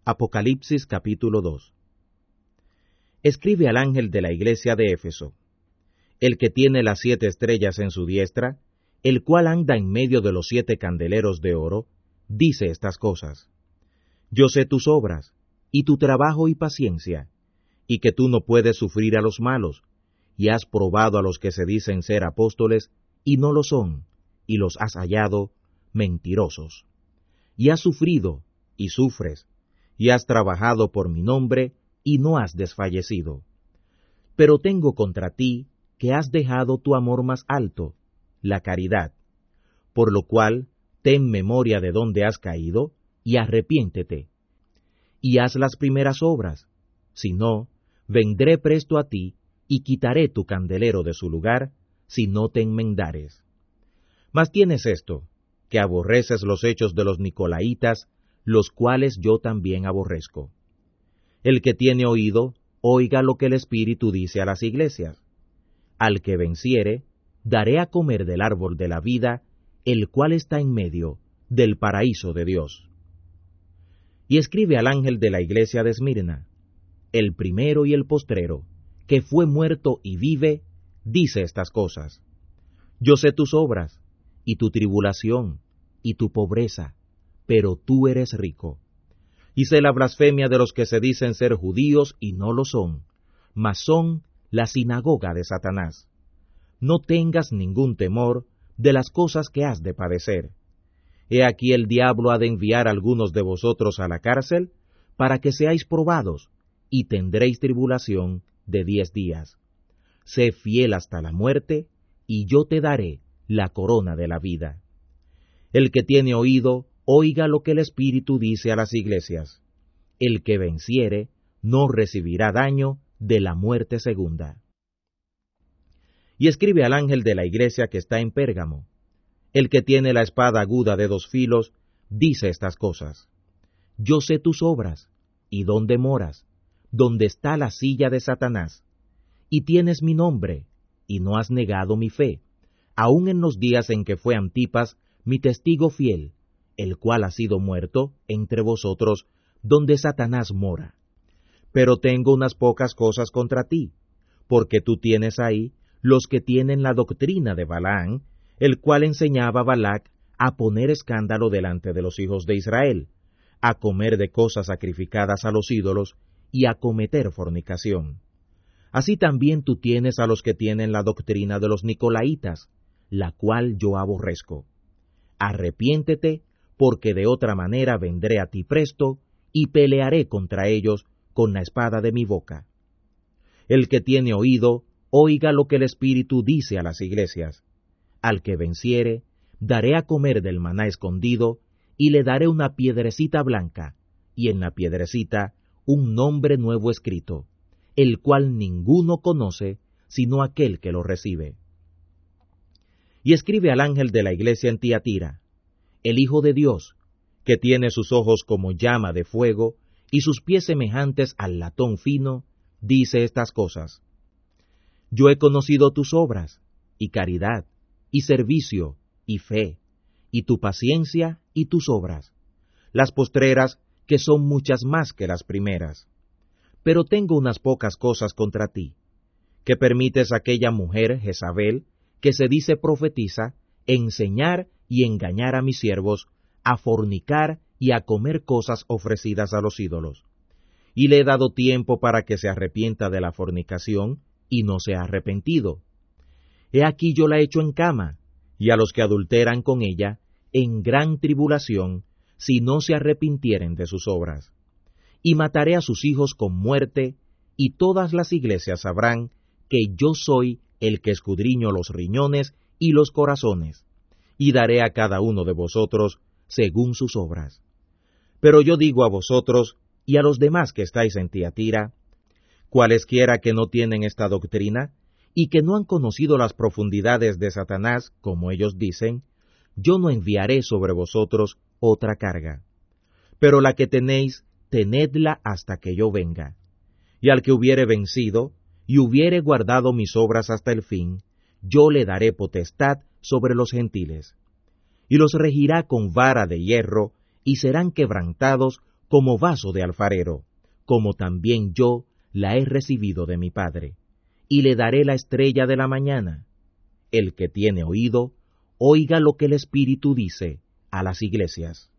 Apocalipsis capítulo 2. Escribe al ángel de la iglesia de Éfeso, el que tiene las 7 estrellas en su diestra, el cual anda en medio de los 7 candeleros de oro, dice estas cosas: Yo sé tus obras, y tu trabajo y paciencia, y que tú no puedes sufrir a los malos, y has probado a los que se dicen ser apóstoles, y no lo son, y los has hallado mentirosos. Y has sufrido, y sufres, y has trabajado por mi nombre, y no has desfallecido. Pero tengo contra ti que has dejado tu amor más alto, la caridad. Por lo cual, ten memoria de dónde has caído, y arrepiéntete. Y haz las primeras obras, si no, vendré presto a ti, y quitaré tu candelero de su lugar, si no te enmendares. Mas tienes esto, que aborreces los hechos de los nicolaítas, los cuales yo también aborrezco. El que tiene oído, oiga lo que el Espíritu dice a las iglesias. Al que venciere, daré a comer del árbol de la vida, el cual está en medio del paraíso de Dios. Y escribe al ángel de la iglesia de Esmirna, el primero y el postrero, que fue muerto y vive, dice estas cosas: Yo sé tus obras, y tu tribulación, y tu pobreza, pero tú eres rico. Y sé la blasfemia de los que se dicen ser judíos y no lo son, mas son la sinagoga de Satanás. No tengas ningún temor de las cosas que has de padecer. He aquí el diablo ha de enviar a algunos de vosotros a la cárcel, para que seáis probados, y tendréis tribulación de 10 días. Sé fiel hasta la muerte, y yo te daré la corona de la vida. El que tiene oído, oiga lo que el Espíritu dice a las iglesias. El que venciere, no recibirá daño de la muerte segunda. Y escribe al ángel de la iglesia que está en Pérgamo, el que tiene la espada aguda de 2 filos, dice estas cosas: Yo sé tus obras, y dónde moras, donde está la silla de Satanás, y tienes mi nombre, y no has negado mi fe, aun en los días en que fue Antipas, mi testigo fiel, el cual ha sido muerto entre vosotros, donde Satanás mora. Pero tengo unas pocas cosas contra ti, porque tú tienes ahí los que tienen la doctrina de Balaán, el cual enseñaba a Balac a poner escándalo delante de los hijos de Israel, a comer de cosas sacrificadas a los ídolos, y a cometer fornicación. Así también tú tienes a los que tienen la doctrina de los nicolaítas, la cual yo aborrezco. Arrepiéntete, porque de otra manera vendré a ti presto, y pelearé contra ellos con la espada de mi boca. El que tiene oído, oiga lo que el Espíritu dice a las iglesias. Al que venciere, daré a comer del maná escondido, y le daré una piedrecita blanca, y en la piedrecita un nombre nuevo escrito, el cual ninguno conoce, sino aquel que lo recibe. Y escribe al ángel de la iglesia en Tiatira, el Hijo de Dios, que tiene sus ojos como llama de fuego, y sus pies semejantes al latón fino, dice estas cosas: Yo he conocido tus obras, y caridad, y servicio, y fe, y tu paciencia, y tus obras, las postreras, que son muchas más que las primeras. Pero tengo unas pocas cosas contra ti, que permites a aquella mujer, Jezabel, que se dice profetiza, enseñar y engañar a mis siervos, a fornicar y a comer cosas ofrecidas a los ídolos. Y le he dado tiempo para que se arrepienta de la fornicación, y no se ha arrepentido. He aquí yo la echo en cama, y a los que adulteran con ella, en gran tribulación, si no se arrepintieren de sus obras. Y mataré a sus hijos con muerte, y todas las iglesias sabrán que yo soy el que escudriño los riñones y los corazones, y daré a cada uno de vosotros según sus obras. Pero yo digo a vosotros, y a los demás que estáis en Tiatira, cualesquiera que no tienen esta doctrina, y que no han conocido las profundidades de Satanás, como ellos dicen, yo no enviaré sobre vosotros otra carga. Pero la que tenéis, tenedla hasta que yo venga. Y al que hubiere vencido, y hubiere guardado mis obras hasta el fin, yo le daré potestad sobre los gentiles. Y los regirá con vara de hierro, y serán quebrantados como vaso de alfarero, como también yo la he recibido de mi Padre, y le daré la estrella de la mañana. El que tiene oído, oiga lo que el Espíritu dice a las iglesias.